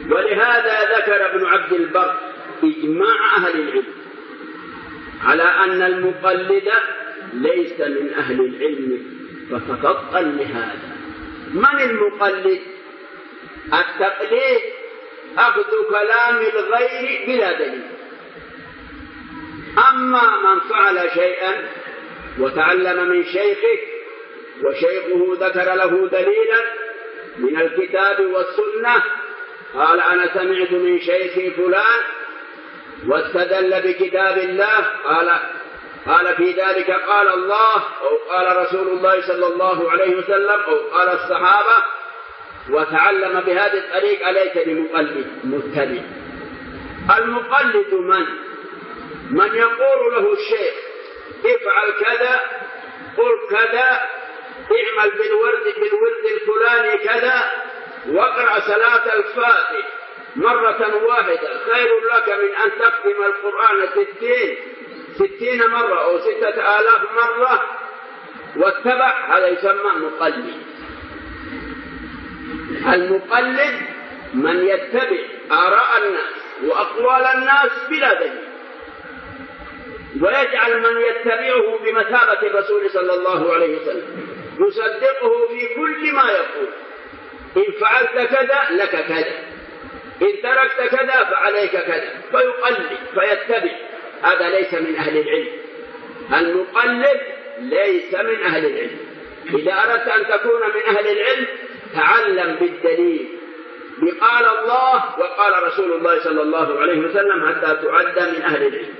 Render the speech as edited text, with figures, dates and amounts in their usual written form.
ولهذا ذكر ابن عبد البر إجماع أهل العلم على أن المقلد ليس من أهل العلم، فتفطن لهذا. من المقلد؟ التقليد أخذ كلام الغير بلا دليل. أما من فعل شيئا وتعلم من شيخه وشيخه ذكر له دليلا من الكتاب والسنة، قال أنا سمعت من شيخي فلان واستدل بكتاب الله، قال في ذلك قال الله أو قال رسول الله صلى الله عليه وسلم أو قال الصحابة، وتعلم بهذه الطريقة، ليس بمقلد متبع. المقلد من يقول له الشيخ افعل كذا، قل كذا، اعمل بالورد الفلاني كذا، واقرأ صلاة الفاتح مرة واحدة خير لك من أن تختم القرآن 60 مرة أو 6000 مرة، واتبع، هذا يسمى مقلد. المقلد من يتبع آراء الناس وأقوال الناس بلا دليل، ويجعل من يتبعه بمثابة الرسول صلى الله عليه وسلم، يصدقه في كل ما يقول. إن فعلت كذا لك كذا، إن تركت كذا فعليك كذا، فيقلد فيتبع. هذا ليس من أهل العلم. المقلد ليس من أهل العلم. إذا أردت أن تكون من أهل العلم تعلم بالدليل، بقال الله وقال رسول الله صلى الله عليه وسلم، حتى تعد من أهل العلم.